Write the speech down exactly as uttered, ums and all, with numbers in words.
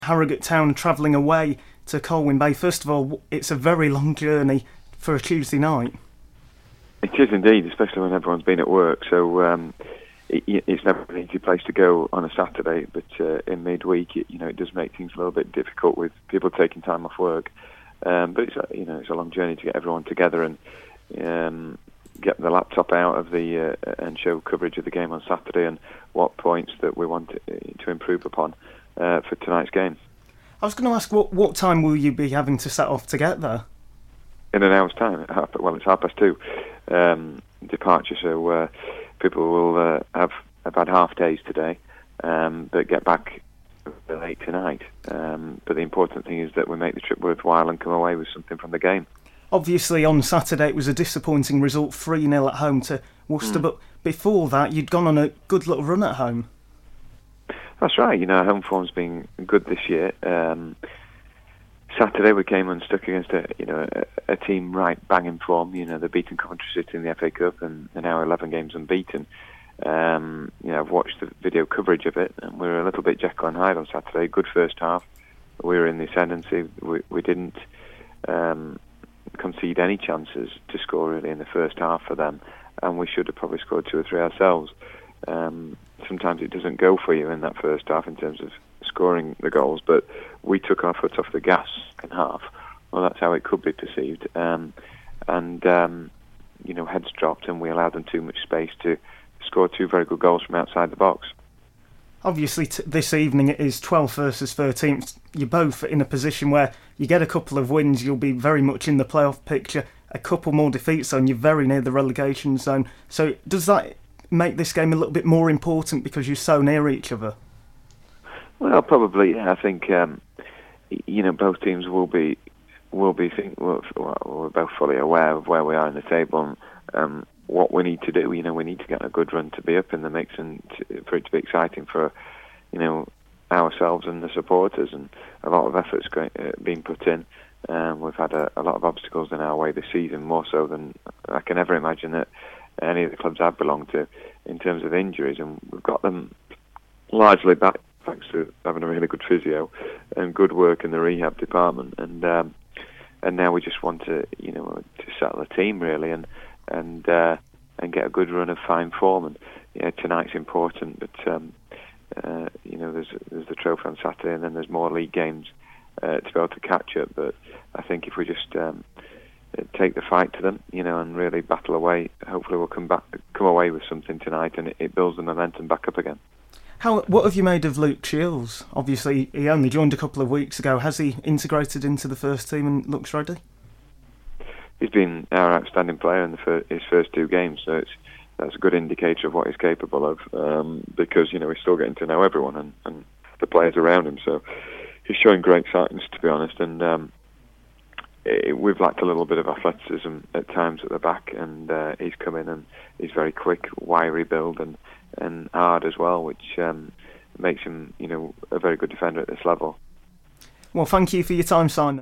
Harrogate Town travelling away to Colwyn Bay. First of all, it's a very long journey for a Tuesday night. It is indeed, especially when everyone's been at work. So um, it, it's never an easy place to go on a Saturday. But uh, in midweek, it, you know, it does make things a little bit difficult with people taking time off work. Um, but it's a, you know, it's a long journey to get everyone together and um, get the laptop out of the uh, and show coverage of the game on Saturday and what points that we want to, to improve upon uh, for tonight's game. I was going to ask, what what time will you be having to set off to get there? In an hour's time. At half, well, it's half past two um, departure, so uh, people will uh, have have had half days today, um, but get back late tonight. Um, but the important thing is that we make the trip worthwhile and come away with something from the game. Obviously, on Saturday it was a disappointing result, three nil at home to Worcester, mm. but before that you'd gone on a good little run at home. That's right. You know, home form's been good this year. Um, Saturday we came unstuck against a you know a, a team right bang in form. You know, they've beaten Coventry City in the F A Cup and they're now eleven games unbeaten. Um, you know, I've watched the video coverage of it, and we were a little bit Jekyll and Hyde on Saturday. Good first half. We were in the ascendancy. We, we didn't um, concede any chances to score really in the first half for them, and we should have probably scored two or three ourselves. Um, sometimes it doesn't go for you in that first half in terms of scoring the goals, but we took our foot off the gas in half. Well, that's how it could be perceived. Um, and, um, you know, heads dropped and we allowed them too much space to score two very good goals from outside the box. Obviously, t- this evening it is twelfth versus thirteenth. You're both in a position where you get a couple of wins, you'll be very much in the playoff picture. A couple more defeats and you're very near the relegation zone. So does that make this game a little bit more important because you're so near each other? Well, probably. Yeah. I think um, you know both teams will be will be think well, we're both fully aware of where we are in the table and um, what we need to do. You know, we need to get a good run to be up in the mix and to, for it to be exciting for you know ourselves and the supporters. And a lot of efforts going, uh, being put in. Um, we've had a, a lot of obstacles in our way this season, more so than I can ever imagine that any of the clubs I've belonged to in terms of injuries, and we've got them largely back thanks to having a really good physio and good work in the rehab department. And um, and now we just want to, you know, to settle the team really and and uh, and get a good run of fine form. And yeah, tonight's important, but um, uh, you know, there's there's the trophy on Saturday, and then there's more league games uh, to be able to catch up. But I think if we just um, take the fight to them, you know, and really battle away, hopefully we'll come back, come away with something tonight, and it, it builds the momentum back up again. How? What have you made of Luke Shields? Obviously, he only joined a couple of weeks ago. Has he integrated into the first team and looks ready? He's been our outstanding player in the fir- his first two games, so it's that's a good indicator of what he's capable of. Um, because you know he's still getting to know everyone and, and the players around him, so he's showing great signs, to be honest. And um, it, we've lacked a little bit of athleticism at times at the back, and uh, he's come in and he's very quick, wiry build, and. and hard as well, which um, makes him, you know, a very good defender at this level. Well, thank you for your time, Simon.